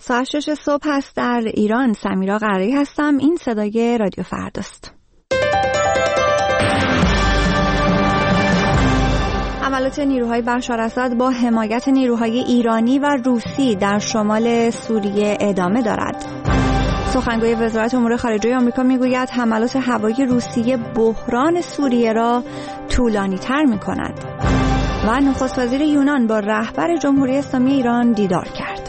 ساعت 6 صبح هست در ایران. سمیرا قرایی هستم. این صدای رادیو فرداست. حملات نیروهای بشار اسد با حمایت نیروهای ایرانی و روسی در شمال سوریه ادامه دارد. سخنگوی وزارت امور خارجه آمریکا میگوید حملات هوایی روسیه بحران سوریه را طولانی‌تر می‌کند. و نخست وزیر یونان با رهبر جمهوری اسلامی ایران دیدار کرد.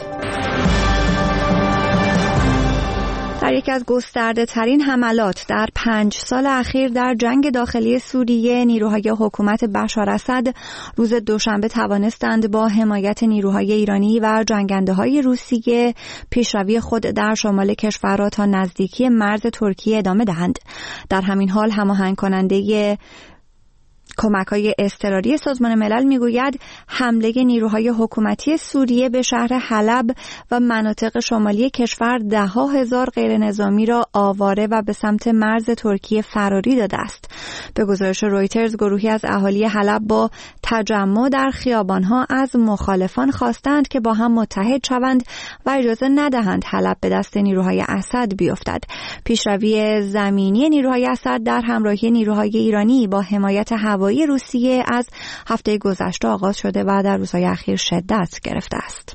در یکی از گسترده ترین حملات در 5 سال اخیر در جنگ داخلی سوریه، نیروهای حکومت بشار اسد روز دوشنبه توانستند با حمایت نیروهای ایرانی و جنگنده‌های روسیه پیشروی خود در شمال کشور را تا نزدیکی مرز ترکیه ادامه دهند. در همین حال هماهنگ کننده کمک‌های اضطراری سازمان ملل میگوید حمله نیروهای حکومتی سوریه به شهر حلب و مناطق شمالی کشور ده‌ها هزار غیر نظامی را آواره و به سمت مرز ترکیه فراری داده است. به گزارش رویترز، گروهی از اهالی حلب با تجمع در خیابان‌ها از مخالفان خواستند که با هم متحد شوند و اجازه ندهند حلب به دست نیروهای اسد بیفتد. پیشروی زمینی نیروهای اسد در همراهی نیروهای ایرانی با حمایت هوایی روسیه از هفته گذشته آغاز شده و در روزهای اخیر شدت گرفته است.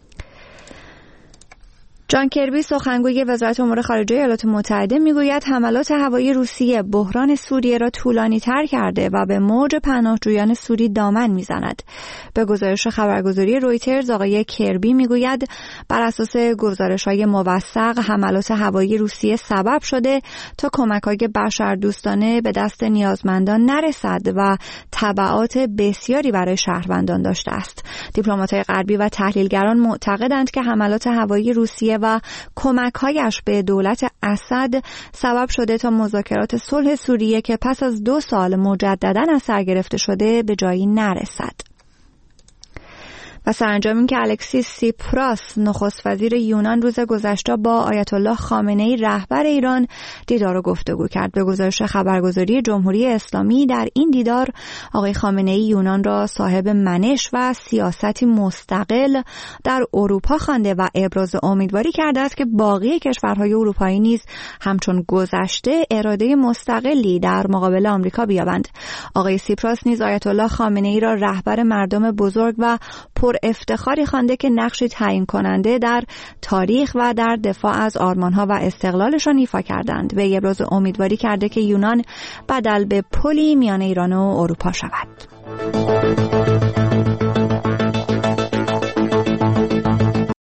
جان کربی، سخنگوی وزارت امور خارجه ایالات متحده، میگوید حملات هوایی روسیه بحران سوریه را طولانی‌تر کرده و به موج پناهجویان سوری دامن میزند. به گزارش خبرگزاری رویترز، آقای کربی میگوید بر اساس گزارش‌های موثق حملات هوایی روسیه سبب شده تا کمک‌های بشردوستانه به دست نیازمندان نرسد و تبعات بسیاری برای شهروندان داشته است. دیپلمات‌های غربی و تحلیلگران معتقدند که حملات هوایی روسیه و کمک‌هایش به دولت اسد سبب شده تا مذاکرات صلح سوریه که پس از 2 سال مجدداً از سر گرفته شده به جایی نرسد. و سرانجام این که الکسیس سیپراس، نخست وزیر یونان، روز گذشته با آیت الله خامنه‌ای رهبر ایران دیدار و گفتگو کرد. به گزارش خبرگزاری جمهوری اسلامی، در این دیدار آقای خامنه‌ای یونان را صاحب منش و سیاستی مستقل در اروپا خوانده و ابراز امیدواری کرده است که باقی کشورهای اروپایی نیز همچون گذشته اراده مستقلی در مقابل آمریکا بیابند. آقای سیپراس نیز آیت الله خامنه‌ای را رهبر مردم بزرگ و پر افتخاری خوانده که نقشی تعیین کننده در تاریخ و در دفاع از آرمان‌ها و استقلالشان ایفا کردند. به ابراز امیدواری کرده که یونان بدل به پلی میان ایران و اروپا شود.